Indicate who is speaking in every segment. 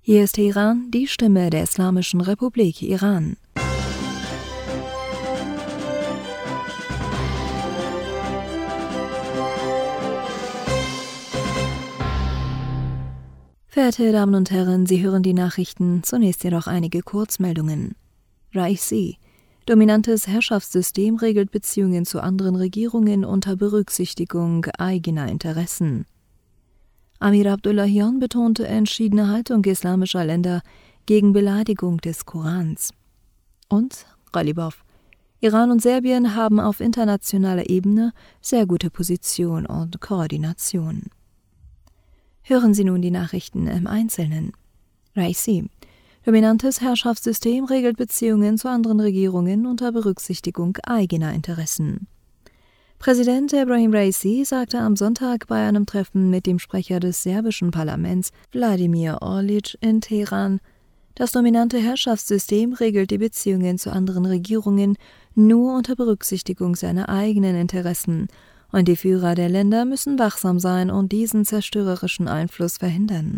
Speaker 1: Hier ist Teheran, die Stimme der Islamischen Republik Iran. Verehrte Damen und Herren, Sie hören die Nachrichten, zunächst jedoch einige Kurzmeldungen. Raisi: Dominantes Herrschaftssystem regelt Beziehungen zu anderen Regierungen unter Berücksichtigung eigener Interessen. Amir Abdullahian betonte entschiedene Haltung islamischer Länder gegen Beleidigung des Korans. Und Ghalibaf: Iran und Serbien haben auf internationaler Ebene sehr gute Position und Koordination. Hören Sie nun die Nachrichten im Einzelnen. Raisi: Dominantes Herrschaftssystem regelt Beziehungen zu anderen Regierungen unter Berücksichtigung eigener Interessen. Präsident Ebrahim Raisi sagte am Sonntag bei einem Treffen mit dem Sprecher des serbischen Parlaments, Vladimir Orlic, in Teheran: Das dominante Herrschaftssystem regelt die Beziehungen zu anderen Regierungen nur unter Berücksichtigung seiner eigenen Interessen, und die Führer der Länder müssen wachsam sein und diesen zerstörerischen Einfluss verhindern.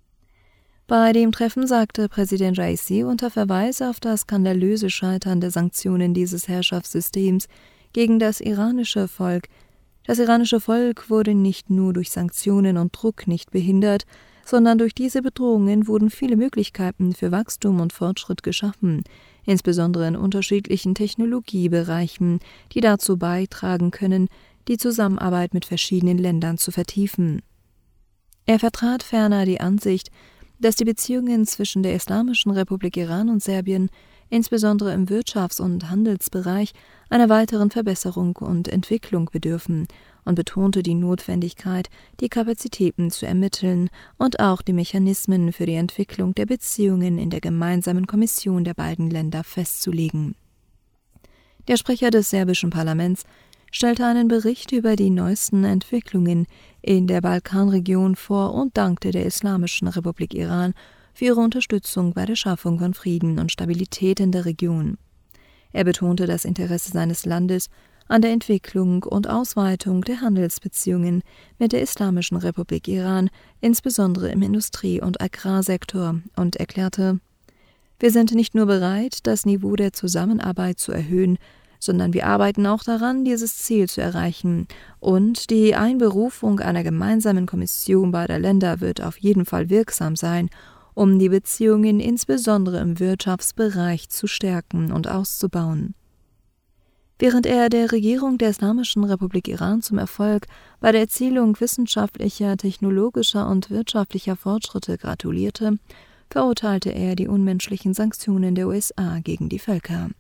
Speaker 1: Bei dem Treffen sagte Präsident Raisi unter Verweis auf das skandalöse Scheitern der Sanktionen dieses Herrschaftssystems gegen das iranische Volk: Das iranische Volk wurde nicht nur durch Sanktionen und Druck nicht behindert, sondern durch diese Bedrohungen wurden viele Möglichkeiten für Wachstum und Fortschritt geschaffen, insbesondere in unterschiedlichen Technologiebereichen, die dazu beitragen können, die Zusammenarbeit mit verschiedenen Ländern zu vertiefen. Er vertrat ferner die Ansicht, dass die Beziehungen zwischen der Islamischen Republik Iran und Serbien insbesondere im Wirtschafts- und Handelsbereich einer weiteren Verbesserung und Entwicklung bedürfen, und betonte die Notwendigkeit, die Kapazitäten zu ermitteln und auch die Mechanismen für die Entwicklung der Beziehungen in der gemeinsamen Kommission der beiden Länder festzulegen. Der Sprecher des serbischen Parlaments stellte einen Bericht über die neuesten Entwicklungen in der Balkanregion vor und dankte der Islamischen Republik Iran für ihre Unterstützung bei der Schaffung von Frieden und Stabilität in der Region. Er betonte das Interesse seines Landes an der Entwicklung und Ausweitung der Handelsbeziehungen mit der Islamischen Republik Iran, insbesondere im Industrie- und Agrarsektor, und erklärte: Wir sind nicht nur bereit, das Niveau der Zusammenarbeit zu erhöhen, sondern wir arbeiten auch daran, dieses Ziel zu erreichen, und die Einberufung einer gemeinsamen Kommission beider Länder wird auf jeden Fall wirksam sein, um die Beziehungen insbesondere im Wirtschaftsbereich zu stärken und auszubauen. Während er der Regierung der Islamischen Republik Iran zum Erfolg bei der Erzielung wissenschaftlicher, technologischer und wirtschaftlicher Fortschritte gratulierte, verurteilte er die unmenschlichen Sanktionen der USA gegen die Völker.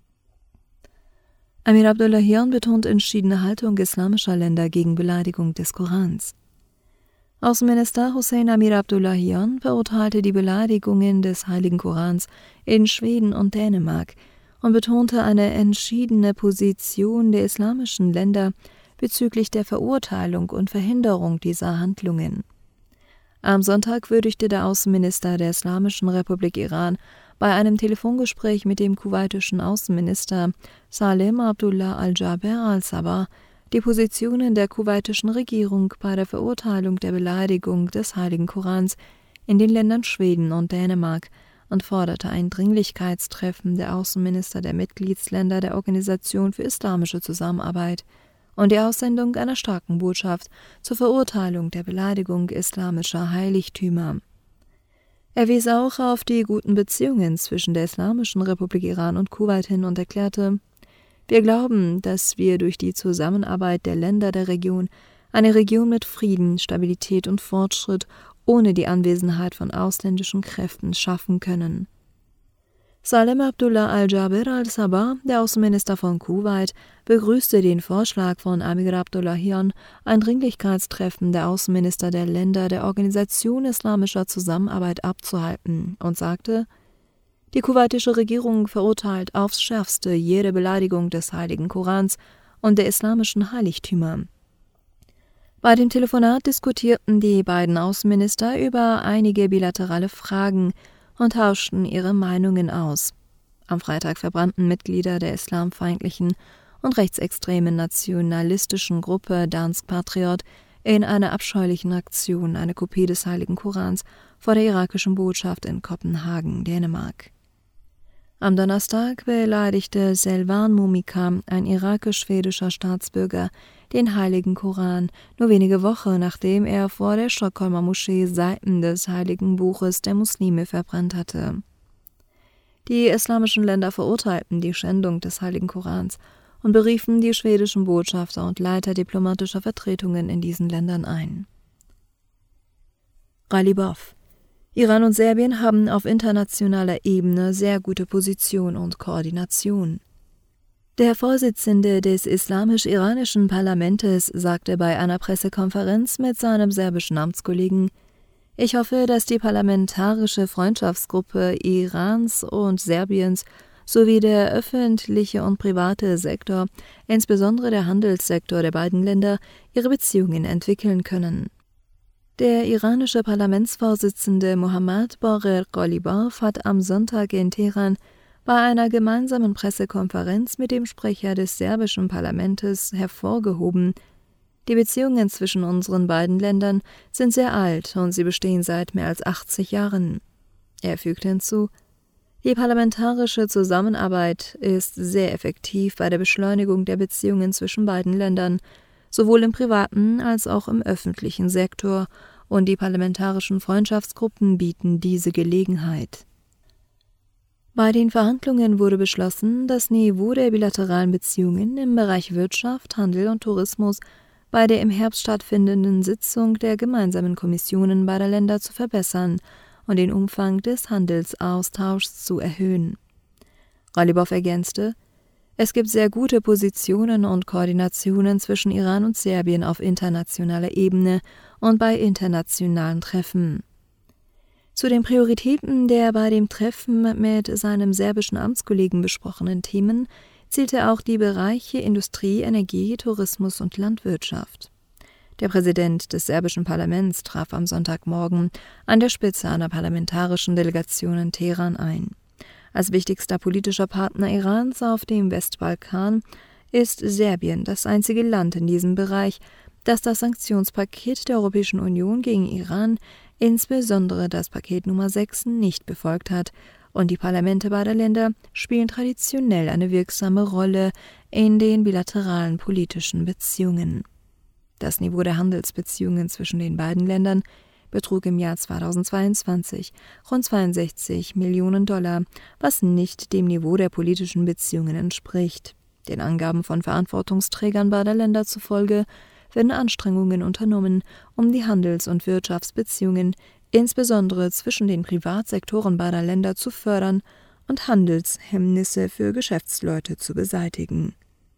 Speaker 1: Amir Abdullahian betont entschiedene Haltung islamischer Länder gegen Beleidigung des Korans. Außenminister Hossein Amir Abdullahian verurteilte die Beleidigungen des Heiligen Korans in Schweden und Dänemark und betonte eine entschiedene Position der islamischen Länder bezüglich der Verurteilung und Verhinderung dieser Handlungen. Am Sonntag würdigte der Außenminister der Islamischen Republik Iran bei einem Telefongespräch mit dem kuwaitischen Außenminister Salem Abdullah al-Jaber al-Sabah die Positionen der kuwaitischen Regierung bei der Verurteilung der Beleidigung des Heiligen Korans in den Ländern Schweden und Dänemark und forderte ein Dringlichkeitstreffen der Außenminister der Mitgliedsländer der Organisation für islamische Zusammenarbeit und die Aussendung einer starken Botschaft zur Verurteilung der Beleidigung islamischer Heiligtümer. Er wies auch auf die guten Beziehungen zwischen der Islamischen Republik Iran und Kuwait hin und erklärte: Wir glauben, dass wir durch die Zusammenarbeit der Länder der Region eine Region mit Frieden, Stabilität und Fortschritt ohne die Anwesenheit von ausländischen Kräften schaffen können. Salem Abdullah al-Jaber al-Sabah, der Außenminister von Kuwait, begrüßte den Vorschlag von Amir Abdullahian, ein Dringlichkeitstreffen der Außenminister der Länder der Organisation Islamischer Zusammenarbeit abzuhalten, und sagte: Die kuwaitische Regierung verurteilt aufs Schärfste jede Beleidigung des Heiligen Korans und der islamischen Heiligtümer. Bei dem Telefonat diskutierten die beiden Außenminister über einige bilaterale Fragen und tauschten ihre Meinungen aus. Am Freitag verbrannten Mitglieder der islamfeindlichen und rechtsextremen nationalistischen Gruppe Dansk Patriot in einer abscheulichen Aktion eine Kopie des Heiligen Korans vor der irakischen Botschaft in Kopenhagen, Dänemark. Am Donnerstag beleidigte Selvan Momika, ein irakisch-schwedischer Staatsbürger, den Heiligen Koran, nur wenige Wochen nachdem er vor der Stockholmer Moschee Seiten des Heiligen Buches der Muslime verbrannt hatte. Die islamischen Länder verurteilten die Schändung des Heiligen Korans und beriefen die schwedischen Botschafter und Leiter diplomatischer Vertretungen in diesen Ländern ein. Ghalibaf: Iran und Serbien haben auf internationaler Ebene sehr gute Position und Koordination. Der Vorsitzende des islamisch-iranischen Parlamentes sagte bei einer Pressekonferenz mit seinem serbischen Amtskollegen: Ich hoffe, dass die parlamentarische Freundschaftsgruppe Irans und Serbiens sowie der öffentliche und private Sektor, insbesondere der Handelssektor der beiden Länder, ihre Beziehungen entwickeln können. Der iranische Parlamentsvorsitzende Mohammad Bagher Ghalibaf hat am Sonntag in Teheran bei einer gemeinsamen Pressekonferenz mit dem Sprecher des serbischen Parlaments hervorgehoben: Die Beziehungen zwischen unseren beiden Ländern sind sehr alt und sie bestehen seit mehr als 80 Jahren. Er fügte hinzu: Die parlamentarische Zusammenarbeit ist sehr effektiv bei der Beschleunigung der Beziehungen zwischen beiden Ländern, sowohl im privaten als auch im öffentlichen Sektor, und die parlamentarischen Freundschaftsgruppen bieten diese Gelegenheit. Bei den Verhandlungen wurde beschlossen, das Niveau der bilateralen Beziehungen im Bereich Wirtschaft, Handel und Tourismus bei der im Herbst stattfindenden Sitzung der gemeinsamen Kommissionen beider Länder zu verbessern und den Umfang des Handelsaustauschs zu erhöhen. Ghalibaf ergänzte: Es gibt sehr gute Positionen und Koordinationen zwischen Iran und Serbien auf internationaler Ebene und bei internationalen Treffen. Zu den Prioritäten der bei dem Treffen mit seinem serbischen Amtskollegen besprochenen Themen zählte auch die Bereiche Industrie, Energie, Tourismus und Landwirtschaft. Der Präsident des serbischen Parlaments traf am Sonntagmorgen an der Spitze einer parlamentarischen Delegation in Teheran ein. Als wichtigster politischer Partner Irans auf dem Westbalkan ist Serbien das einzige Land in diesem Bereich, das das Sanktionspaket der Europäischen Union gegen Iran, insbesondere das Paket Nummer 6, nicht befolgt hat, und die Parlamente beider Länder spielen traditionell eine wirksame Rolle in den bilateralen politischen Beziehungen. Das Niveau der Handelsbeziehungen zwischen den beiden Ländern betrug im Jahr 2022 rund 62 Millionen $, was nicht dem Niveau der politischen Beziehungen entspricht. Den Angaben von Verantwortungsträgern beider Länder zufolge werden Anstrengungen unternommen, um die Handels- und Wirtschaftsbeziehungen, insbesondere zwischen den Privatsektoren beider Länder, zu fördern und Handelshemmnisse für Geschäftsleute zu beseitigen.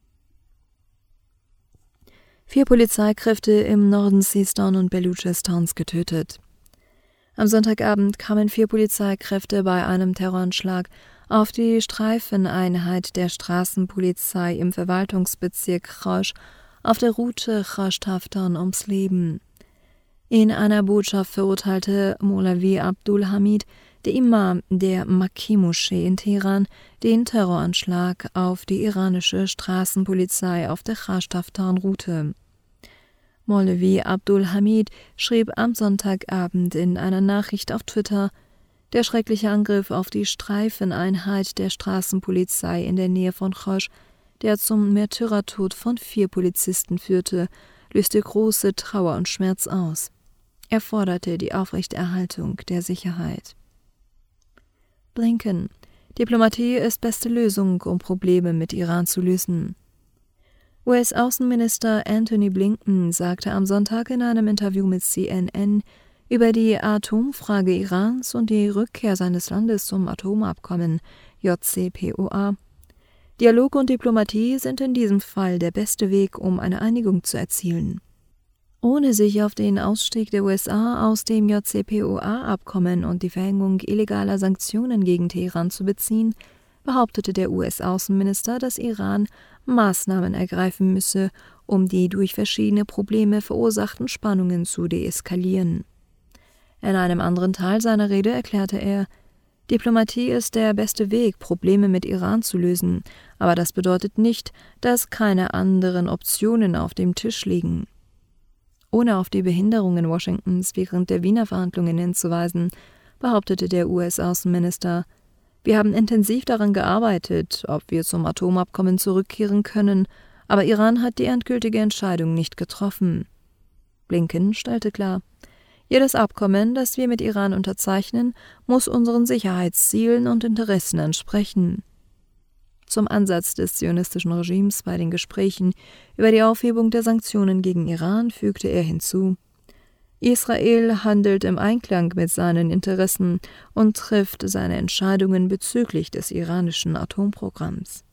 Speaker 1: 4 Polizeikräfte im Norden Sistan und Belutschistans getötet. Am Sonntagabend kamen 4 Polizeikräfte bei einem Terroranschlag auf die Streifeneinheit der Straßenpolizei im Verwaltungsbezirk Khosh auf der Route Khosh-Taftan ums Leben. In einer Botschaft verurteilte Molavi Abdul Hamid, der Imam der Makki-Moschee in Teheran, den Terroranschlag auf die iranische Straßenpolizei auf der Khosh-Taftan-Route. Molavi Abdul Hamid schrieb am Sonntagabend in einer Nachricht auf Twitter: Der schreckliche Angriff auf die Streifeneinheit der Straßenpolizei in der Nähe von Khosh, der zum Märtyrertod von 4 Polizisten führte, löste große Trauer und Schmerz aus. Er forderte die Aufrechterhaltung der Sicherheit. Blinken: Diplomatie ist beste Lösung, um Probleme mit Iran zu lösen. US-Außenminister Antony Blinken sagte am Sonntag in einem Interview mit CNN über die Atomfrage Irans und die Rückkehr seines Landes zum Atomabkommen JCPOA: Dialog und Diplomatie sind in diesem Fall der beste Weg, um eine Einigung zu erzielen. Ohne sich auf den Ausstieg der USA aus dem JCPOA-Abkommen und die Verhängung illegaler Sanktionen gegen Teheran zu beziehen, behauptete der US-Außenminister, dass Iran Maßnahmen ergreifen müsse, um die durch verschiedene Probleme verursachten Spannungen zu deeskalieren. In einem anderen Teil seiner Rede erklärte er: Diplomatie ist der beste Weg, Probleme mit Iran zu lösen, aber das bedeutet nicht, dass keine anderen Optionen auf dem Tisch liegen. Ohne auf die Behinderungen Washingtons während der Wiener Verhandlungen hinzuweisen, behauptete der US-Außenminister: Wir haben intensiv daran gearbeitet, ob wir zum Atomabkommen zurückkehren können, aber Iran hat die endgültige Entscheidung nicht getroffen. Blinken stellte klar: Jedes Abkommen, das wir mit Iran unterzeichnen, muss unseren Sicherheitszielen und Interessen entsprechen. Zum Ansatz des zionistischen Regimes bei den Gesprächen über die Aufhebung der Sanktionen gegen Iran fügte er hinzu: Israel handelt im Einklang mit seinen Interessen und trifft seine Entscheidungen bezüglich des iranischen Atomprogramms.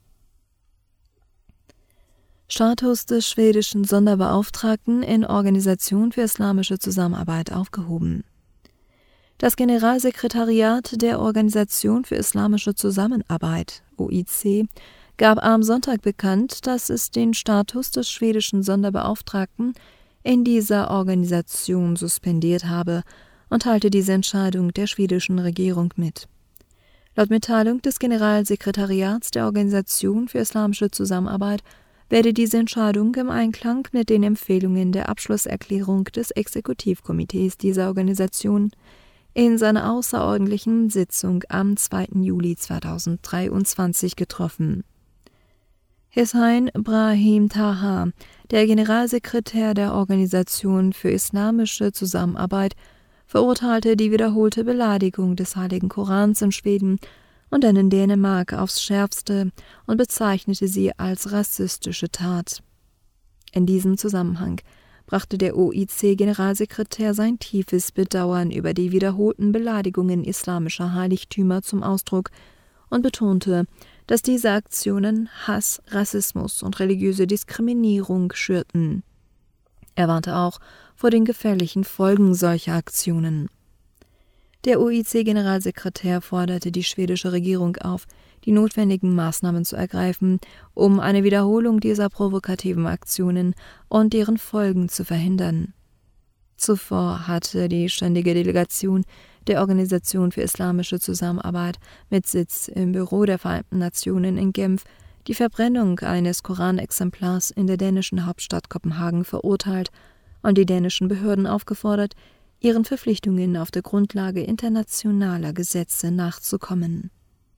Speaker 1: Status des schwedischen Sonderbeauftragten in Organisation für Islamische Zusammenarbeit aufgehoben. Das Generalsekretariat der Organisation für Islamische Zusammenarbeit, OIC, gab am Sonntag bekannt, dass es den Status des schwedischen Sonderbeauftragten in dieser Organisation suspendiert habe und teilte diese Entscheidung der schwedischen Regierung mit. Laut Mitteilung des Generalsekretariats der Organisation für Islamische Zusammenarbeit werde diese Entscheidung im Einklang mit den Empfehlungen der Abschlusserklärung des Exekutivkomitees dieser Organisation in seiner außerordentlichen Sitzung am 2. Juli 2023 getroffen. Hüseyin Brahim Taha, der Generalsekretär der Organisation für Islamische Zusammenarbeit, verurteilte die wiederholte Beleidigung des Heiligen Korans in Schweden und dann in Dänemark aufs Schärfste und bezeichnete sie als rassistische Tat. In diesem Zusammenhang brachte der OIC-Generalsekretär sein tiefes Bedauern über die wiederholten Beleidigungen islamischer Heiligtümer zum Ausdruck und betonte, dass diese Aktionen Hass, Rassismus und religiöse Diskriminierung schürten. Er warnte auch vor den gefährlichen Folgen solcher Aktionen. Der OIC-Generalsekretär forderte die schwedische Regierung auf, die notwendigen Maßnahmen zu ergreifen, um eine Wiederholung dieser provokativen Aktionen und deren Folgen zu verhindern. Zuvor hatte die ständige Delegation der Organisation für Islamische Zusammenarbeit mit Sitz im Büro der Vereinten Nationen in Genf die Verbrennung eines Koranexemplars in der dänischen Hauptstadt Kopenhagen verurteilt und die dänischen Behörden aufgefordert, ihren Verpflichtungen auf der Grundlage internationaler Gesetze nachzukommen.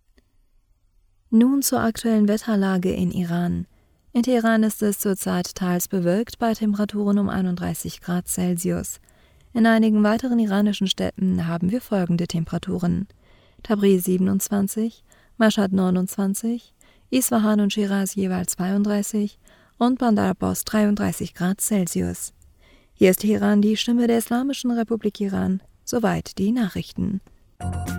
Speaker 1: Nun zur aktuellen Wetterlage in Iran. In Teheran ist es zurzeit teils bewölkt bei Temperaturen um 31 Grad Celsius. In einigen weiteren iranischen Städten haben wir folgende Temperaturen: Tabriz 27, Mashhad 29, Isfahan und Shiraz jeweils 32 und Bandar Abbas 33 Grad Celsius. Hier ist Teheran, die Stimme der Islamischen Republik Iran. Soweit die Nachrichten.